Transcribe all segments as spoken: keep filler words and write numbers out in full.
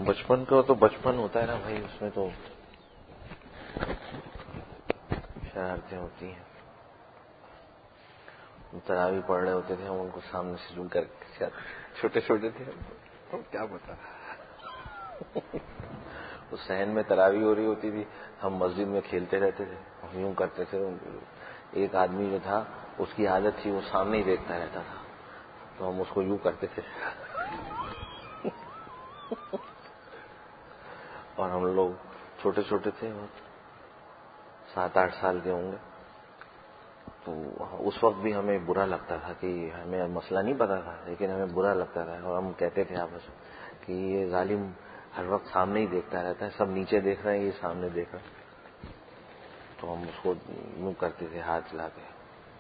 بچپن کا تو بچپن ہوتا ہے نا بھائی، اس میں تو شرارتیں ہوتی ہیں. تراویح پڑھ رہے ہوتے تھے، ہم ان کو سامنے سے جھول کر کے چھوٹے چھوٹے تھے ہم کیا پتا. اس صحن میں تراویح ہو رہی ہوتی تھی، ہم مسجد میں کھیلتے رہتے تھے، ہم یوں کرتے تھے. ایک آدمی جو تھا اس کی عادت تھی وہ سامنے ہی دیکھتا رہتا تھا، تو ہم اس کو یوں کرتے تھے. اور ہم لوگ چھوٹے چھوٹے تھے، سات آٹھ سال کے ہوں گے. تو اس وقت بھی ہمیں برا لگتا تھا کہ ہمیں مسئلہ نہیں پتا تھا، لیکن ہمیں برا لگتا تھا. اور ہم کہتے تھے آپس میں کہ یہ ظالم ہر وقت سامنے ہی دیکھتا رہتا ہے، سب نیچے دیکھ رہے ہیں یہ سامنے دیکھ رہا ہے. تو ہم اس کو یوں کرتے تھے ہاتھ لا کے.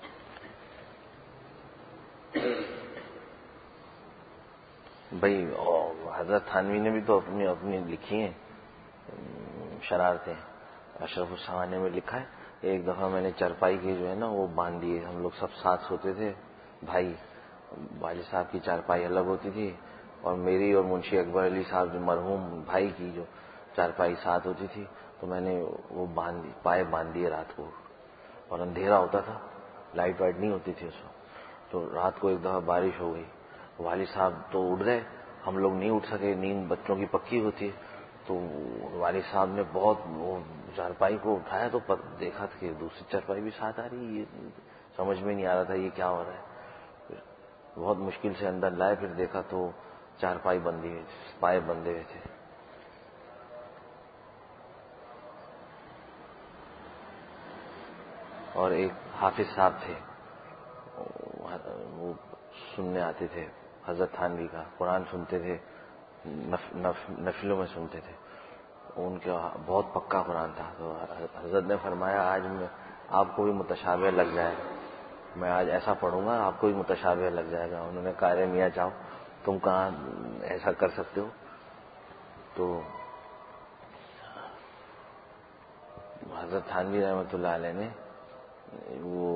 بھائی حضرت تھانوی نے بھی تو اپنی اپنی لکھی ہیں شرارتیں. اشرف السوانی میں لکھا ہے، ایک دفعہ میں نے چارپائی کی جو ہے نا وہ باندھ دیے. ہم لوگ سب ساتھ سوتے تھے بھائی، والد صاحب کی چارپائی الگ ہوتی تھی اور میری اور منشی اکبر علی صاحب جو مرحوم بھائی کی جو چارپائی ساتھ ہوتی تھی. تو میں نے وہ باندھ دی، پائے باندھ دیے رات کو. اور اندھیرا ہوتا تھا، لائٹ وائٹ نہیں ہوتی تھی اس وقت. تو رات کو ایک دفعہ بارش ہو گئی، والد صاحب تو اٹھ گئے، ہم لوگ نہیں اٹھ سکے، نیند بچوں کی پکی ہوتی. تو والد صاحب نے بہت وہ چارپائی کو اٹھایا تو دیکھا کہ دوسری چارپائی بھی ساتھ آ رہی. یہ سمجھ میں نہیں آ رہا تھا یہ کیا ہو رہا ہے. بہت مشکل سے اندر لائے، پھر دیکھا تو چارپائی بندی ہوئی، پائے بندھے ہوئے تھے. اور ایک حافظ صاحب تھے، وہ سننے آتے تھے حضرت تھانوی کا، قرآن سنتے تھے، نف نف نفلوں میں سنتے تھے. ان کا بہت پکا قرآن تھا. تو حضرت نے فرمایا آج میں آپ کو بھی متشابہ لگ جائے گا، میں آج ایسا پڑھوں گا آپ کو بھی متشابہ لگ جائے گا. انہوں نے کہا ارے میاں جاؤ، تم کہاں ایسا کر سکتے ہو. تو حضرت تھانوی رحمۃ اللہ علیہ نے وہ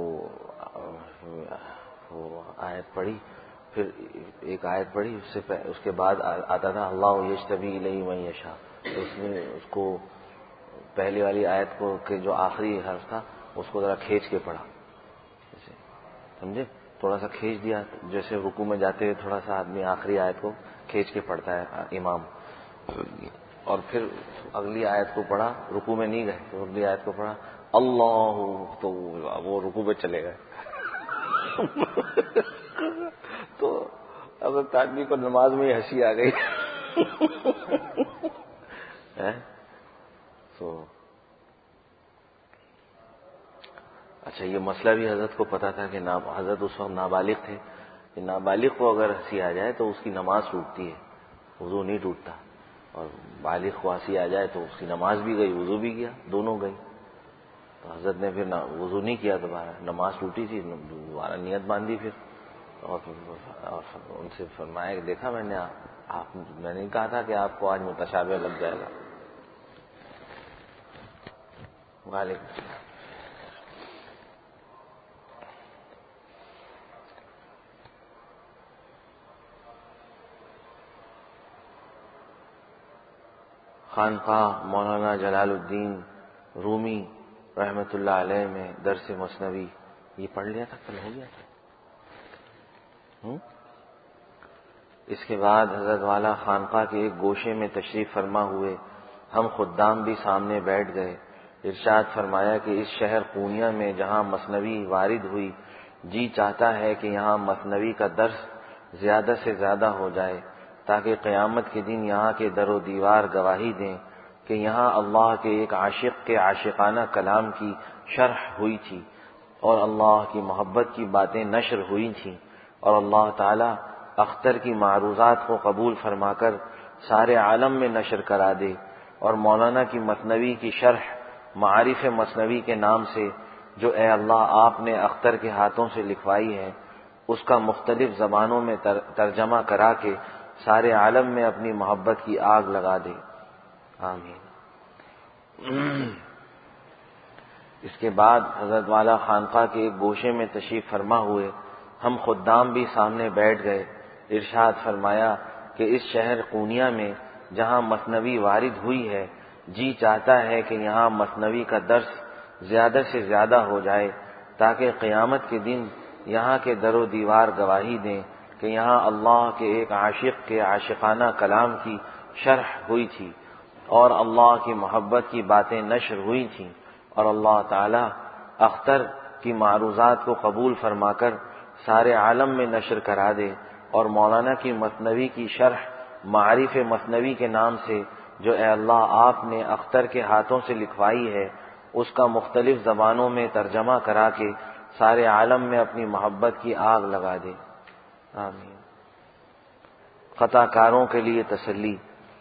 وہ آیت پڑھی، پھر ایک آیت پڑھی، اس سے اس کے بعد آتا تھا اللہ یجتبی الیہ من یشاء. اس نے اس کو پہلی والی آیت کو کہ جو آخری حرف تھا اس کو ذرا کھینچ کے پڑھا، سمجھے، تھوڑا سا کھینچ دیا. جیسے رکوع میں جاتے ہوئے تھوڑا سا آدمی آخری آیت کو کھینچ کے پڑھتا ہے امام. اور پھر اگلی آیت کو پڑھا، رکوع میں نہیں گئے تو اگلی آیت کو پڑھا اللہ، تو وہ رکوع پہ چلے گئے. تو حضرت آدمی کو نماز میں ہی ہنسی آ گئی. تو اچھا یہ مسئلہ بھی حضرت کو پتا تھا کہ حضرت اس وقت نابالغ تھے، کہ نابالغ کو اگر ہنسی آ جائے تو اس کی نماز ٹوٹتی ہے، وضو نہیں ٹوٹتا. اور بالغ کو ہنسی آ جائے تو اس کی نماز بھی گئی، وضو بھی گیا، دونوں گئی. تو حضرت نے پھر وضو نہیں کیا دوبارہ، نماز ٹوٹی تھی، دوبارہ نیت باندھی پھر. اور ان سے فرمایا کہ دیکھا میں نے آپ میں نے کہا تھا کہ آپ کو آج متشابہ لگ جائے گا. وعلیکم السلام. خانقاہ مولانا جلال الدین رومی رحمۃ اللہ علیہ میں درس مثنوی یہ پڑھ لیا تھا، کل ہو گیا تھا. اس کے بعد حضرت والا خانقاہ کے ایک گوشے میں تشریف فرما ہوئے، ہم خدام بھی سامنے بیٹھ گئے. ارشاد فرمایا کہ اس شہر قونیہ میں جہاں مثنوی وارد ہوئی، جی چاہتا ہے کہ یہاں مثنوی کا درس زیادہ سے زیادہ ہو جائے تاکہ قیامت کے دن یہاں کے در و دیوار گواہی دیں کہ یہاں اللہ کے ایک عاشق کے عاشقانہ کلام کی شرح ہوئی تھی اور اللہ کی محبت کی باتیں نشر ہوئی تھیں، اور اللہ تعالی اختر کی معروضات کو قبول فرما کر سارے عالم میں نشر کرا دے. اور مولانا کی مثنوی کی شرح معارف مثنوی کے نام سے جو اے اللہ آپ نے اختر کے ہاتھوں سے لکھوائی ہے، اس کا مختلف زبانوں میں ترجمہ کرا کے سارے عالم میں اپنی محبت کی آگ لگا دے. آمین. اس کے بعد حضرت والا خانقاہ کے ایک گوشے میں تشریف فرما ہوئے، ہم خدام بھی سامنے بیٹھ گئے. ارشاد فرمایا کہ اس شہر قونیہ میں جہاں مثنوی وارد ہوئی ہے، جی چاہتا ہے کہ یہاں مثنوی کا درس زیادہ سے زیادہ ہو جائے تاکہ قیامت کے دن یہاں کے در و دیوار گواہی دیں کہ یہاں اللہ کے ایک عاشق کے عاشقانہ کلام کی شرح ہوئی تھی اور اللہ کی محبت کی باتیں نشر ہوئی تھیں، اور اللہ تعالی اختر کی معروضات کو قبول فرما کر سارے عالم میں نشر کرا دے، اور مولانا کی مثنوی کی شرح معارف مثنوی کے نام سے جو اے اللہ آپ نے اختر کے ہاتھوں سے لکھوائی ہے، اس کا مختلف زبانوں میں ترجمہ کرا کے سارے عالم میں اپنی محبت کی آگ لگا دے، آمین۔ خطا کاروں کے لیے تسلی،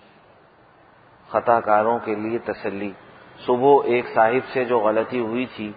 خطا کاروں کے لیے تسلی۔ صبح ایک صاحب سے جو غلطی ہوئی تھی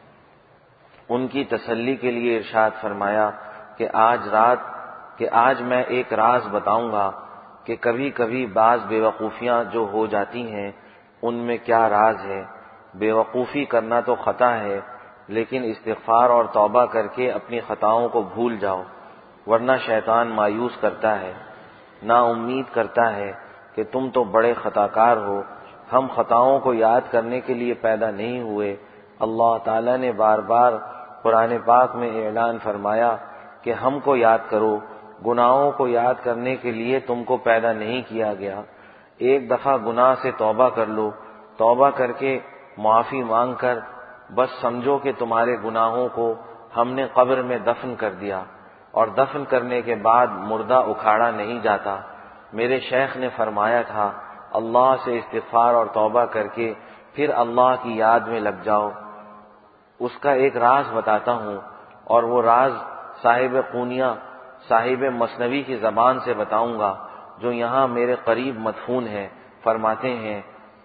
ان کی تسلی کے لیے ارشاد فرمایا کہ آج رات کہ آج میں ایک راز بتاؤں گا کہ کبھی کبھی بعض بے وقوفیاں جو ہو جاتی ہیں ان میں کیا راز ہے۔ بے وقوفی کرنا تو خطا ہے، لیکن استغفار اور توبہ کر کے اپنی خطاؤں کو بھول جاؤ، ورنہ شیطان مایوس کرتا ہے، نا امید کرتا ہے کہ تم تو بڑے خطا کار ہو۔ ہم خطاؤں کو یاد کرنے کے لیے پیدا نہیں ہوئے۔ اللہ تعالیٰ نے بار بار قرآن پاک میں اعلان فرمایا کہ ہم کو یاد کرو، گناہوں کو یاد کرنے کے لیے تم کو پیدا نہیں کیا گیا۔ ایک دفعہ گناہ سے توبہ کر لو، توبہ کر کے معافی مانگ کر بس سمجھو کہ تمہارے گناہوں کو ہم نے قبر میں دفن کر دیا، اور دفن کرنے کے بعد مردہ اکھاڑا نہیں جاتا۔ میرے شیخ نے فرمایا تھا اللہ سے استغفار اور توبہ کر کے پھر اللہ کی یاد میں لگ جاؤ۔ اس کا ایک راز بتاتا ہوں، اور وہ راز صاحب قونیہ صاحب مثنوی کی زبان سے بتاؤں گا جو یہاں میرے قریب مدفون ہے۔ فرماتے ہیں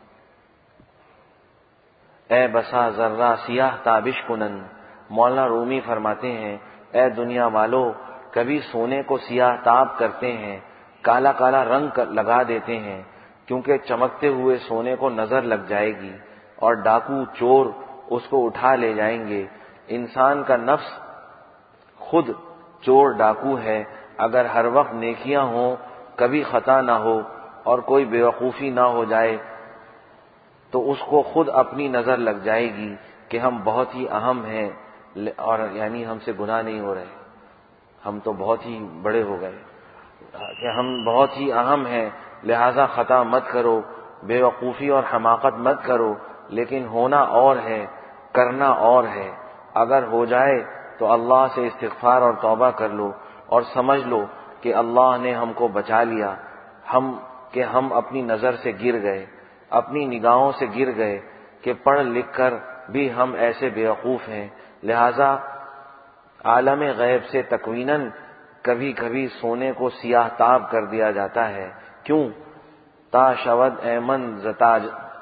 اے بسا ذرہ سیاہ تابش کنن، مولانا رومی فرماتے ہیں اے دنیا والو، کبھی سونے کو سیاہ تاب کرتے ہیں، کالا کالا رنگ لگا دیتے ہیں کیونکہ چمکتے ہوئے سونے کو نظر لگ جائے گی اور ڈاکو چور اس کو اٹھا لے جائیں گے۔ انسان کا نفس خود چور ڈاکو ہے، اگر ہر وقت نیکیاں ہوں، کبھی خطا نہ ہو اور کوئی بیوقوفی نہ ہو جائے تو اس کو خود اپنی نظر لگ جائے گی کہ ہم بہت ہی اہم ہیں، اور یعنی ہم سے گناہ نہیں ہو رہے، ہم تو بہت ہی بڑے ہو گئے کہ ہم بہت ہی اہم ہیں، لہذا خطا مت کرو، بے وقوفی اور حماقت مت کرو۔ لیکن ہونا اور ہے، کرنا اور ہے۔ اگر ہو جائے تو اللہ سے استغفار اور توبہ کر لو اور سمجھ لو کہ اللہ نے ہم کو بچا لیا، ہم کہ ہم اپنی نظر سے گر گئے، اپنی نگاہوں سے گر گئے کہ پڑھ لکھ کر بھی ہم ایسے بیوقوف ہیں۔ لہذا عالم غیب سے تکویناً کبھی کبھی سونے کو سیاہ تاب کر دیا جاتا ہے۔ کیوں؟ تا شود ایمن زتا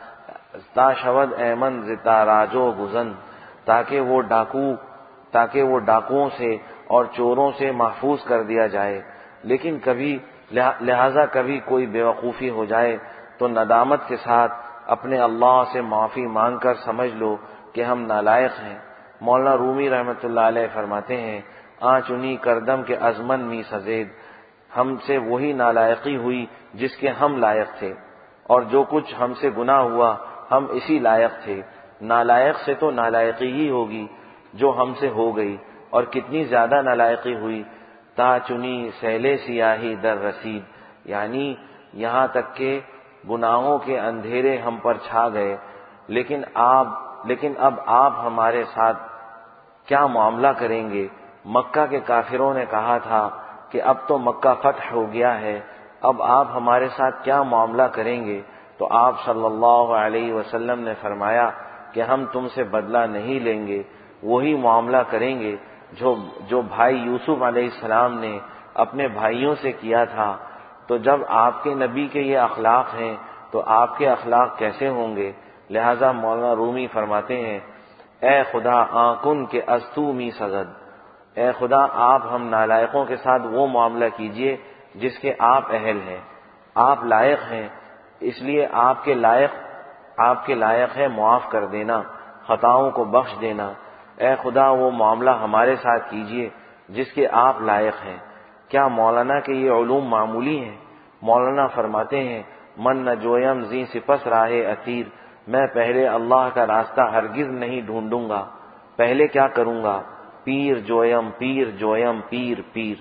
تا شود ایمن زتا راجو گزن، تاکہ وہ ڈاکو تاکہ وہ ڈاکوؤں سے اور چوروں سے محفوظ کر دیا جائے۔ لیکن کبھی لہذا کبھی کوئی بیوقوفی ہو جائے تو ندامت کے ساتھ اپنے اللہ سے معافی مانگ کر سمجھ لو کہ ہم نالائق ہیں۔ مولانا رومی رحمۃ اللہ علیہ فرماتے ہیں آ چنی کردم کے ازمن می سزید، ہم سے وہی نالائقی ہوئی جس کے ہم لائق تھے، اور جو کچھ ہم سے گناہ ہوا ہم اسی لائق تھے۔ نالائق سے تو نالائقی ہی ہوگی جو ہم سے ہو گئی، اور کتنی زیادہ نالائقی ہوئی۔ تا چنی سیلے سیاہی در رسید، یعنی یہاں تک کہ گناہوں کے اندھیرے ہم پر چھا گئے، لیکن آپ لیکن اب آپ ہمارے ساتھ کیا معاملہ کریں گے؟ مکہ کے کافروں نے کہا تھا کہ اب تو مکہ فتح ہو گیا ہے، اب آپ ہمارے ساتھ کیا معاملہ کریں گے؟ تو آپ صلی اللہ علیہ وسلم نے فرمایا کہ ہم تم سے بدلہ نہیں لیں گے، وہی معاملہ کریں گے جو جو بھائی یوسف علیہ السلام نے اپنے بھائیوں سے کیا تھا۔ تو جب آپ کے نبی کے یہ اخلاق ہیں تو آپ کے اخلاق کیسے ہوں گے؟ لہذا مولانا رومی فرماتے ہیں اے خدا آنکن کے استو می سزد، اے خدا آپ ہم نالائقوں کے ساتھ وہ معاملہ کیجئے جس کے آپ اہل ہیں، آپ لائق ہیں، اس لیے آپ کے لائق آپ کے لائق ہے معاف کر دینا، خطاؤں کو بخش دینا۔ اے خدا وہ معاملہ ہمارے ساتھ کیجئے جس کے آپ لائق ہیں۔ کیا مولانا کے یہ علوم معمولی ہیں؟ مولانا فرماتے ہیں من نہ جویم زی سپس راہ اثیر، میں پہلے اللہ کا راستہ ہرگز نہیں ڈھونڈوں گا، پہلے کیا کروں گا؟ پیر جویم پیر جویم پیر پیر۔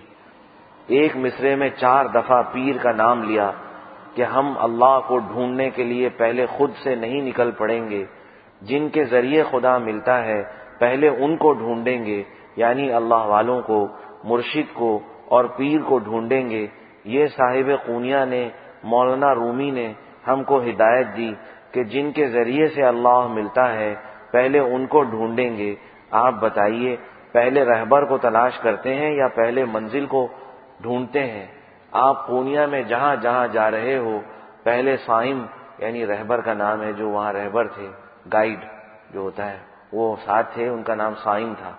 ایک مصرے میں چار دفعہ پیر کا نام لیا کہ ہم اللہ کو ڈھونڈنے کے لیے پہلے خود سے نہیں نکل پڑیں گے، جن کے ذریعے خدا ملتا ہے پہلے ان کو ڈھونڈیں گے، یعنی اللہ والوں کو، مرشد کو اور پیر کو ڈھونڈیں گے۔ یہ صاحب قونیہ نے، مولانا رومی نے ہم کو ہدایت دی کہ جن کے ذریعے سے اللہ ملتا ہے پہلے ان کو ڈھونڈیں گے۔ آپ بتائیے پہلے رہبر کو تلاش کرتے ہیں یا پہلے منزل کو ڈھونڈتے ہیں؟ آپ قونیہ میں جہاں جہاں جا رہے ہو پہلے صائم، یعنی رہبر کا نام ہے، جو وہاں رہبر تھے، گائیڈ جو ہوتا ہے وہ ساتھ تھے، ان کا نام صائم تھا۔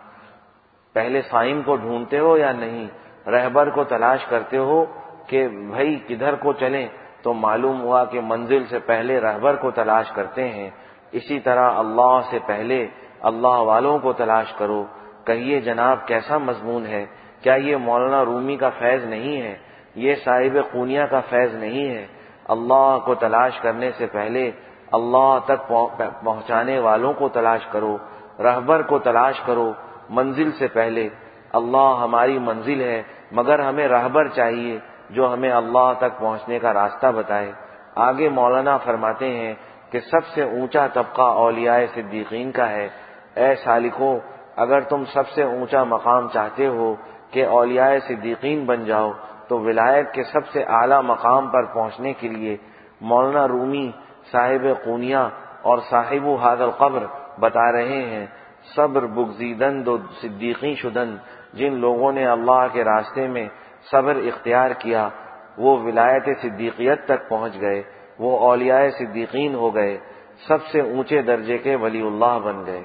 پہلے صائم کو ڈھونڈتے ہو یا نہیں؟ رہبر کو تلاش کرتے ہو کہ بھائی کدھر کو چلیں، تو معلوم ہوا کہ منزل سے پہلے رہبر کو تلاش کرتے ہیں۔ اسی طرح اللہ سے پہلے اللہ والوں کو تلاش کرو۔ کہیے جناب کیسا مضمون ہے؟ کیا یہ مولانا رومی کا فیض نہیں ہے؟ یہ صاحب قونیہ کا فیض نہیں ہے؟ اللہ کو تلاش کرنے سے پہلے اللہ تک پہنچانے والوں کو تلاش کرو، رہبر کو تلاش کرو منزل سے پہلے۔ اللہ ہماری منزل ہے مگر ہمیں رہبر چاہیے جو ہمیں اللہ تک پہنچنے کا راستہ بتائے۔ آگے مولانا فرماتے ہیں کہ سب سے اونچا طبقہ اولیاء صدیقین کا ہے۔ اے سالکو، اگر تم سب سے اونچا مقام چاہتے ہو کہ اولیاء صدیقین بن جاؤ تو ولایت کے سب سے اعلیٰ مقام پر پہنچنے کے لیے مولانا رومی صاحب قونیہ اور صاحب ھذا القبر بتا رہے ہیں، صبر بگزیدن دو صدیقی شدن، جن لوگوں نے اللہ کے راستے میں صبر اختیار کیا وہ ولایت صدیقیت تک پہنچ گئے، وہ اولیاء صدیقین ہو گئے، سب سے اونچے درجے کے ولی اللہ بن گئے۔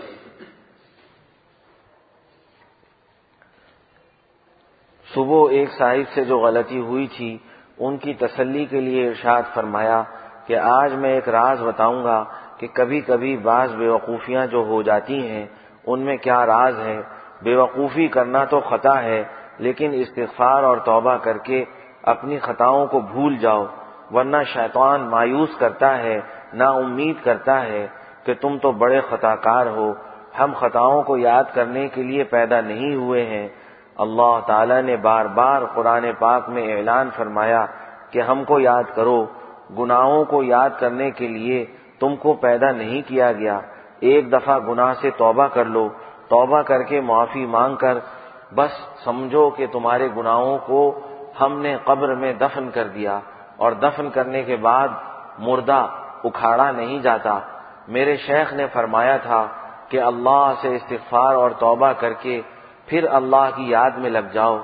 صبح ایک صاحب سے جو غلطی ہوئی تھی ان کی تسلی کے لیے ارشاد فرمایا کہ آج میں ایک راز بتاؤں گا کہ کبھی کبھی بعض بیوقوفیاں جو ہو جاتی ہیں ان میں کیا راز ہے۔ بیوقوفی کرنا تو خطا ہے، لیکن استغفار اور توبہ کر کے اپنی خطاؤں کو بھول جاؤ، ورنہ شیطان مایوس کرتا ہے، نا امید کرتا ہے کہ تم تو بڑے خطا کار ہو۔ ہم خطاؤں کو یاد کرنے کے لیے پیدا نہیں ہوئے ہیں۔ اللہ تعالیٰ نے بار بار قرآن پاک میں اعلان فرمایا کہ ہم کو یاد کرو، گناہوں کو یاد کرنے کے لیے تم کو پیدا نہیں کیا گیا۔ ایک دفعہ گناہ سے توبہ کر لو، توبہ کر کے معافی مانگ کر بس سمجھو کہ تمہارے گناہوں کو ہم نے قبر میں دفن کر دیا، اور دفن کرنے کے بعد مردہ اکھاڑا نہیں جاتا۔ میرے شیخ نے فرمایا تھا کہ اللہ سے استغفار اور توبہ کر کے پھر اللہ کی یاد میں لگ جاؤ۔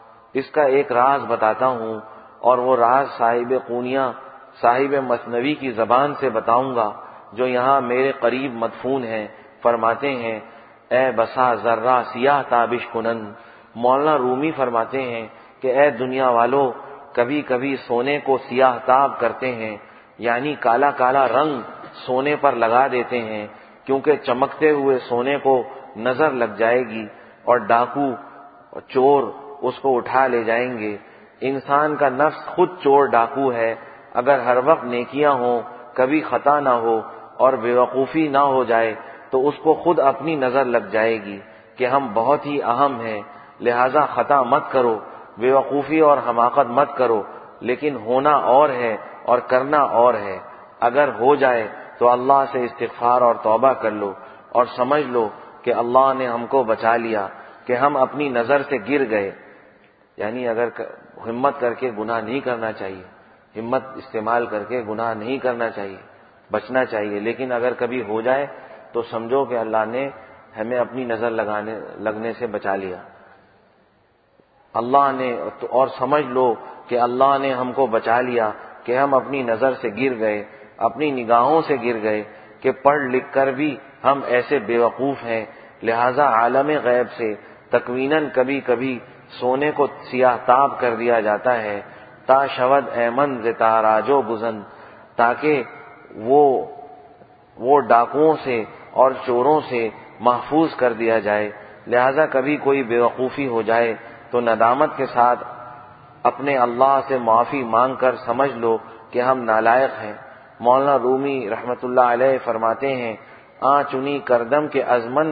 اس کا ایک راز بتاتا ہوں، اور وہ راز صاحب قونیہ صاحب مثنوی کی زبان سے بتاؤں گا جو یہاں میرے قریب مدفون ہیں۔ فرماتے ہیں اے بسا ذرہ سیاہ تابش کنن، مولانا رومی فرماتے ہیں کہ اے دنیا والو، کبھی کبھی سونے کو سیاہ تاب کرتے ہیں، یعنی کالا کالا رنگ سونے پر لگا دیتے ہیں، کیونکہ چمکتے ہوئے سونے کو نظر لگ جائے گی اور ڈاکو اور چور اس کو اٹھا لے جائیں گے۔ انسان کا نفس خود چور ڈاکو ہے۔ اگر ہر وقت نیکیاں ہوں، کبھی خطا نہ ہو اور بیوقوفی نہ ہو جائے تو اس کو خود اپنی نظر لگ جائے گی کہ ہم بہت ہی اہم ہیں، لہذا خطا مت کرو، بیوقوفی اور حماقت مت کرو، لیکن ہونا اور ہے اور کرنا اور ہے۔ اگر ہو جائے تو اللہ سے استغفار اور توبہ کر لو اور سمجھ لو کہ اللہ نے ہم کو بچا لیا کہ ہم اپنی نظر سے گر گئے۔ یعنی اگر ہمت کر کے گناہ نہیں کرنا چاہیے، ہمت استعمال کر کے گناہ نہیں کرنا چاہیے، بچنا چاہیے، لیکن اگر کبھی ہو جائے تو سمجھو کہ اللہ نے ہمیں اپنی نظر لگانے لگنے سے بچا لیا۔ اللہ نے اور سمجھ لو کہ اللہ نے ہم کو بچا لیا کہ ہم اپنی نظر سے گر گئے، اپنی نگاہوں سے گر گئے کہ پڑھ لکھ کر بھی ہم ایسے بیوقوف ہیں، لہذا عالم غیب سے تکویناً کبھی کبھی سونے کو سیاہ تاب کر دیا جاتا ہے، تا شود ایمن ز تاراجو گزن، تاکہ وہ وہ ڈاکوؤں سے اور چوروں سے محفوظ کر دیا جائے۔ لہذا کبھی کوئی بیوقوفی ہو جائے تو ندامت کے ساتھ اپنے اللہ سے معافی مانگ کر سمجھ لو کہ ہم نالائق ہیں۔ مولانا رومی رحمت اللہ علیہ فرماتے ہیں، آ چنی کردم کے ازمن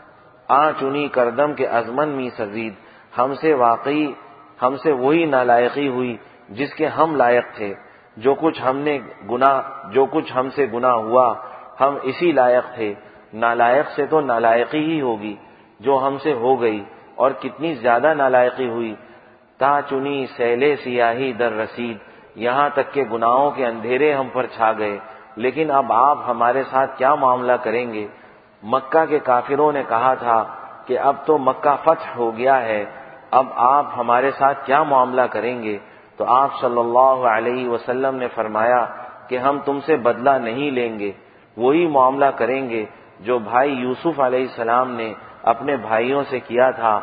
آ چنی کردم کے ازمن می سزید، ہم سے واقعی ہم سے وہی نالائقی ہوئی جس کے ہم لائق تھے۔ جو کچھ ہم نے گناہ جو کچھ ہم سے گناہ ہوا ہم اسی لائق تھے، نالائق سے تو نالائقی ہی ہوگی جو ہم سے ہو گئی، اور کتنی زیادہ نالائقی ہوئی۔ تا چنی سیلے سیاہی در رسید، یہاں تک کہ گناہوں کے اندھیرے ہم پر چھا گئے، لیکن اب آپ ہمارے ساتھ کیا معاملہ کریں گے؟ مکہ کے کافروں نے کہا تھا کہ اب تو مکہ فتح ہو گیا ہے، اب آپ ہمارے ساتھ کیا معاملہ کریں گے؟ تو آپ صلی اللہ علیہ وسلم نے فرمایا کہ ہم تم سے بدلہ نہیں لیں گے، وہی معاملہ کریں گے جو بھائی یوسف علیہ السلام نے اپنے بھائیوں سے کیا تھا۔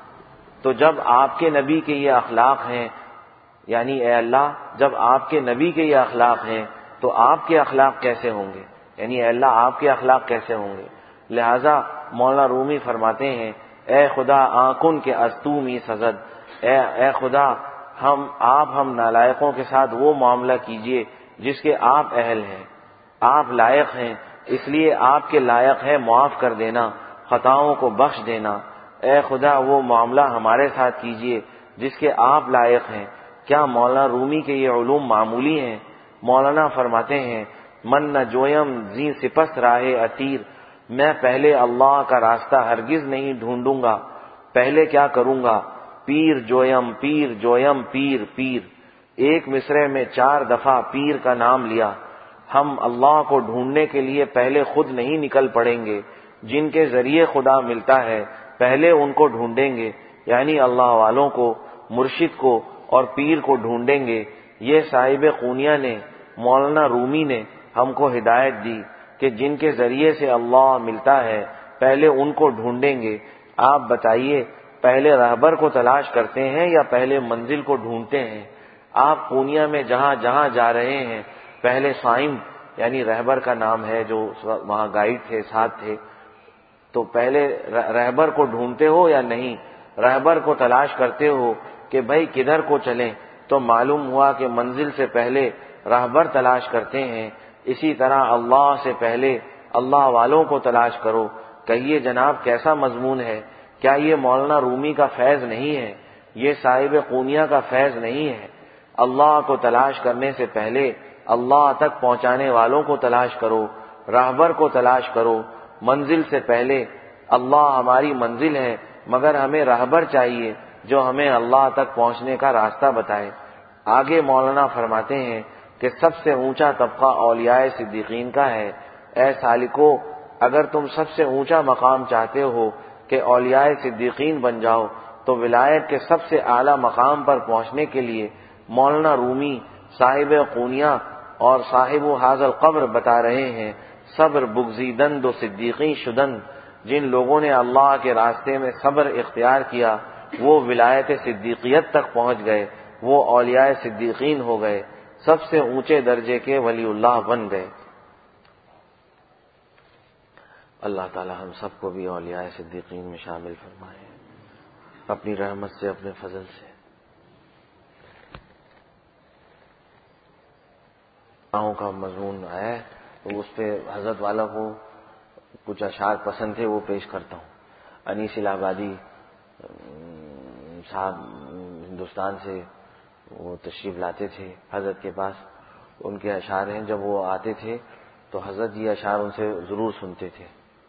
تو جب آپ کے نبی کے یہ اخلاق ہیں، یعنی اے اللہ جب آپ کے نبی کے یہ اخلاق ہیں تو آپ کے اخلاق کیسے ہوں گے؟ یعنی اے اللہ آپ کے اخلاق کیسے ہوں گے؟ لہذا مولانا رومی فرماتے ہیں، اے خدا آنکن کے ازتو می سزد، اے اے خدا ہم آپ ہم نالائقوں کے ساتھ وہ معاملہ کیجئے جس کے آپ اہل ہیں، آپ لائق ہیں، اس لیے آپ کے لائق ہے معاف کر دینا، خطاؤں کو بخش دینا۔ اے خدا وہ معاملہ ہمارے ساتھ کیجئے جس کے آپ لائق ہیں۔ کیا مولانا رومی کے یہ علوم معمولی ہیں؟ مولانا فرماتے ہیں، من نہ جویم زی سپست راہ عتیر، میں پہلے اللہ کا راستہ ہرگز نہیں ڈھونڈوں گا، پہلے کیا کروں گا؟ پیر جویم پیر جویم پیر پیر، ایک مصرعے میں چار دفعہ پیر کا نام لیا۔ ہم اللہ کو ڈھونڈنے کے لیے پہلے خود نہیں نکل پڑیں گے، جن کے ذریعے خدا ملتا ہے پہلے ان کو ڈھونڈیں گے، یعنی اللہ والوں کو، مرشد کو اور پیر کو ڈھونڈیں گے۔ یہ صاحب قونیہ نے مولانا رومی نے ہم کو ہدایت دی کہ جن کے ذریعے سے اللہ ملتا ہے پہلے ان کو ڈھونڈیں گے۔ آپ بتائیے پہلے رہبر کو تلاش کرتے ہیں یا پہلے منزل کو ڈھونڈتے ہیں؟ آپ قونیہ میں جہاں جہاں جا رہے ہیں پہلے صائم یعنی رہبر کا نام ہے جو وہاں گائیڈ تھے ساتھ تھے، تو پہلے رہبر کو ڈھونڈتے ہو یا نہیں؟ رہبر کو تلاش کرتے ہو کہ بھائی کدھر کو چلیں، تو معلوم ہوا کہ منزل سے پہلے رہبر تلاش کرتے ہیں۔ اسی طرح اللہ سے پہلے اللہ والوں کو تلاش کرو۔ کہیے جناب کیسا مضمون ہے؟ کیا یہ مولانا رومی کا فیض نہیں ہے؟ یہ صاحب قونیہ کا فیض نہیں ہے؟ اللہ کو تلاش کرنے سے پہلے اللہ تک پہنچانے والوں کو تلاش کرو، راہبر کو تلاش کرو۔ منزل سے پہلے اللہ ہماری منزل ہے، مگر ہمیں راہبر چاہیے جو ہمیں اللہ تک پہنچنے کا راستہ بتائے۔ آگے مولانا فرماتے ہیں کہ سب سے اونچا طبقہ اولیاء صدیقین کا ہے۔ اے سالکو، اگر تم سب سے اونچا مقام چاہتے ہو کہ اولیاء صدیقین بن جاؤ تو ولایت کے سب سے اعلیٰ مقام پر پہنچنے کے لیے مولانا رومی صاحب قونیہ اور صاحب حاضر القبر بتا رہے ہیں، صبر بگزیدند و صدیقی شدند، جن لوگوں نے اللہ کے راستے میں صبر اختیار کیا وہ ولایت صدیقیت تک پہنچ گئے، وہ اولیاء صدیقین ہو گئے، سب سے اونچے درجے کے ولی اللہ بن گئے۔ اللہ تعالی ہم سب کو بھی اولیاء صدیقین میں شامل فرمائے اپنی رحمت سے، اپنے فضل سے۔ دعاؤں کا مضمون ہے تو اس پہ حضرت والا کو کچھ اشعار پسند تھے وہ پیش کرتا ہوں۔ انیس الہ آبادی صاحب ہندوستان سے وہ تشریف لاتے تھے حضرت کے پاس، ان کے اشعار ہیں، جب وہ آتے تھے تو حضرت یہ اشعار ان سے ضرور سنتے تھے۔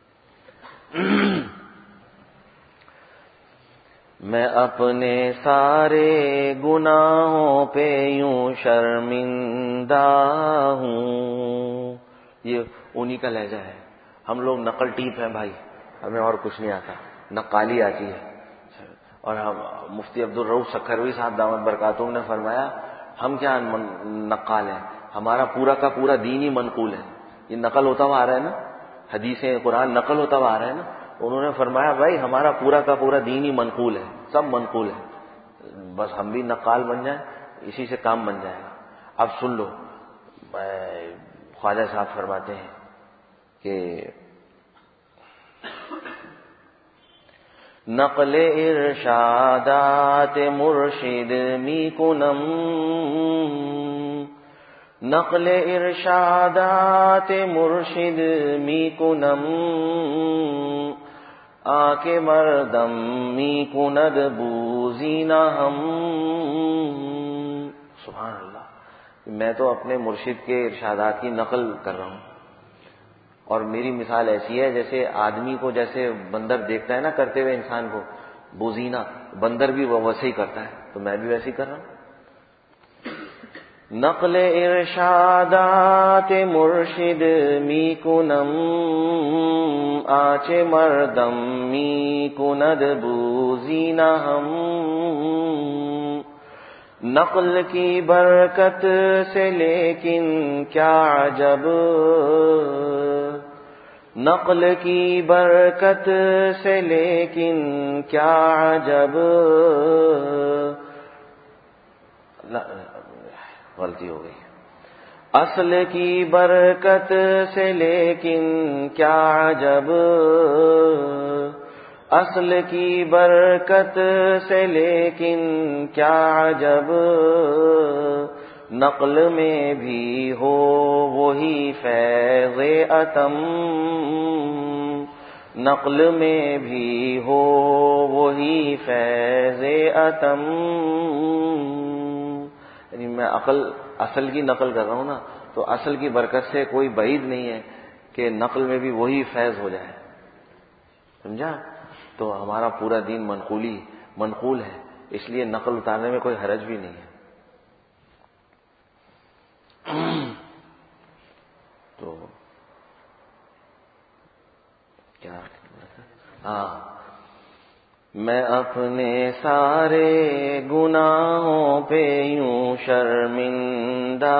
میں اپنے سارے گناہوں پہ یوں شرمندہ ہوں، یہ انہی کا لہجہ ہے۔ ہم لوگ نقل ٹیپ ہیں بھائی، ہمیں اور کچھ نہیں آتا، نقالی آتی ہے۔ اور ہم مفتی عبدالرؤف سکھروی صاحب دامت برکاتہم نے فرمایا ہم کیا نقال ہیں، ہمارا پورا کا پورا دین ہی منقول ہے۔ یہ نقل ہوتا ہوا آ رہا ہے نا، حدیثیں قرآن نقل ہوتا ہوا آ رہا ہے نا، انہوں نے فرمایا بھائی ہمارا پورا کا پورا دین ہی منقول ہے، سب منقول ہے، بس ہم بھی نقال بن جائیں، اسی سے کام بن جائے گا۔ اب سن لو، خواجہ صاحب فرماتے ہیں کہ نقل ارشادات مرشد می کنم، نقل ارشادات مرشد می کنم، آ کے مردم می کند بوزینہ ہم. سبحان اللہ. میں تو اپنے مرشد کے ارشادات کی نقل کر رہا ہوں، اور میری مثال ایسی ہے جیسے آدمی کو جیسے بندر دیکھتا ہے نا کرتے ہوئے انسان کو، بوزینہ بندر بھی وہ ویسے ہی کرتا ہے، تو میں بھی ویسے ہی کر رہا ہوں. نقل ارشادات مرشد می کنم، آچ مردم می کند بوزینہ ہم. نقل کی برکت سے لیکن کیا عجب، نقل کی برکت سے لیکن کیا عجب. غلطی ہو گئی. اصل کی برکت سے لیکن کیا عجب، اصل کی برکت سے لیکن کیا عجب. نقل میں بھی ہو وہی فیض اتم، نقل میں بھی ہو وہی فیض اتم. یعنی میں عقل اصل کی نقل کر رہا ہوں نا، تو اصل کی برکت سے کوئی بعید نہیں ہے کہ نقل میں بھی وہی فیض ہو جائے. سمجھا؟ تو ہمارا پورا دین منقولی منقول ہے، اس لیے نقل اتارنے میں کوئی حرج بھی نہیں ہے. تو کیا ہاں میں اپنے سارے گناہوں پہ یوں شرمندہ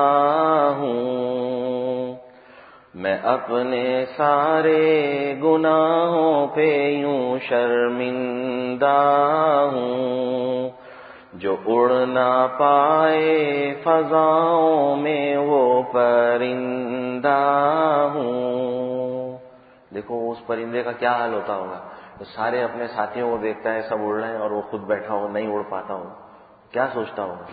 ہوں، میں اپنے سارے گناہوں پہ یوں شرمندہ ہوں. جو اڑ نہ پائے فضاؤں میں وہ پرندہ ہوں. دیکھو اس پرندے کا کیا حال ہوتا ہوگا، تو سارے اپنے ساتھیوں کو دیکھتا ہے سب اڑ رہے ہیں اور وہ خود بیٹھا ہو نہیں اڑ پاتا ہو، کیا سوچتا ہوگا.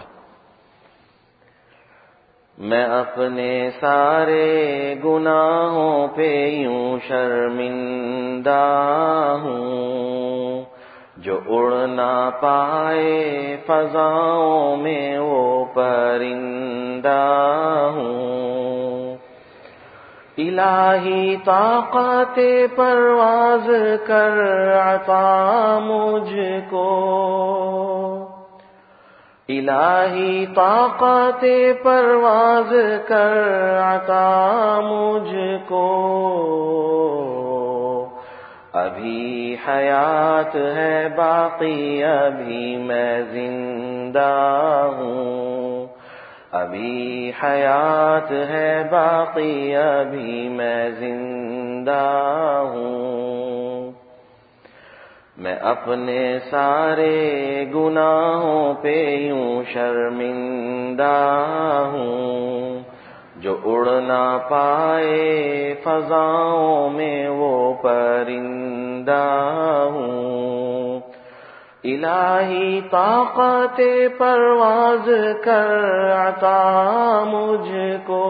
میں اپنے سارے گناہوں پہ یوں شرمندہ ہوں، جو اڑ نہ پائے فضاؤں میں وہ پرندہ ہوں. الہی طاقت پرواز کر عطا مجھ کو، الہی طاقت پرواز کر عطا مجھ کو. ابھی حیات ہے باقی ابھی میں زندہ ہوں، ابھی حیات ہے باقی ابھی میں زندہ ہوں. میں اپنے سارے گناہوں پہ یوں شرمندہ ہوں، جو اڑ نہ پائے فضاؤں میں وہ پرندہ ہوں. الہی طاقت پرواز کر عطا مجھ کو،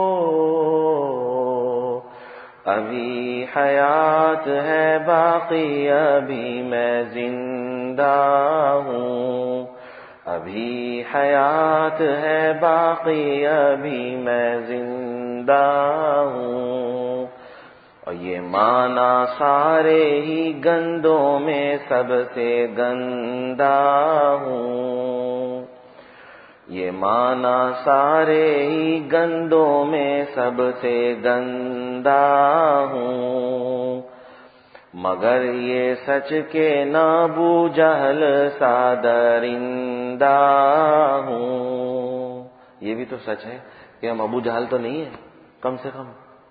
ابھی حیات ہے باقی ابھی میں زندہ ہوں، ابھی حیات ہے باقی ابھی میں زندہ ہوں. اور یہ معنی سارے ہی گندوں میں سب سے گندا ہوں، یہ معنی سارے ہی گندوں میں سب سے گندا ہوں. مگر یہ سچ کے نہ بو جہل سا درندہ ہوں. یہ بھی تو سچ ہے کہ ہم ابو جہل تو نہیں ہیں کم سے کم.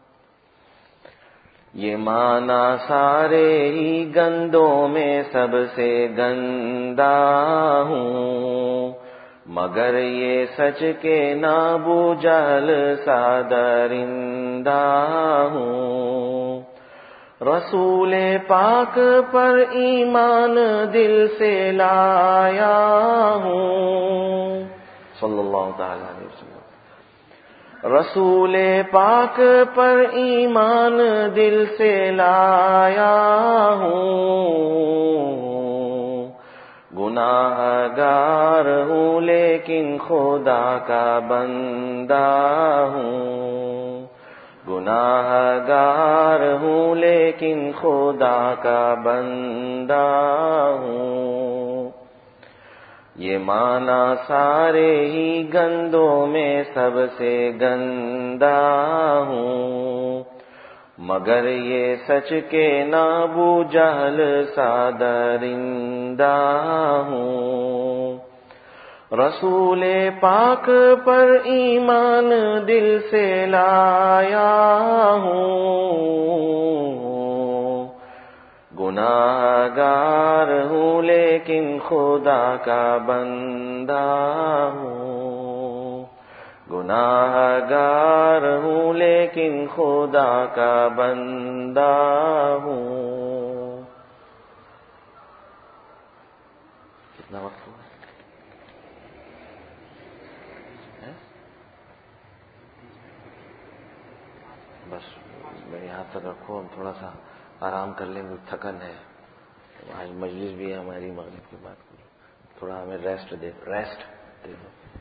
یہ معنی سارے ہی گندوں میں سب سے گندا ہوں، مگر یہ سچ کے نہ بو جہل سا درندہ ہوں. رسول پاک پر ایمان دل سے لایا ہوں صلی اللہ تعالی علیہ وسلم. رسول پاک پر ایمان دل سے لایا ہوں. گناہ گار ہوں لیکن خدا کا بندہ ہوں. گناہ گار ہوں لیکن خدا کا بندہ ہوں. یہ مانا سارے ہی گندوں میں سب سے گندا ہوں. مگر یہ سچ کے نابو جہل سا درندہ ہوں. رسول پاک پر ایمان دل سے لایا ہوں. گناہ گار ہوں لیکن خدا کا بندہ ہوں. گناہ گار ہوں لیکن خدا کا بندہ ہوں. کتنا وقت ہوا؟ بس میں یہاں تک رکھو، ہم تھوڑا سا آرام کر لیں گے، تھکن ہے آج، مجلس بھی ہے ہماری مغرب کے بعد، تھوڑا ہمیں ریسٹ دے ریسٹ دے دو.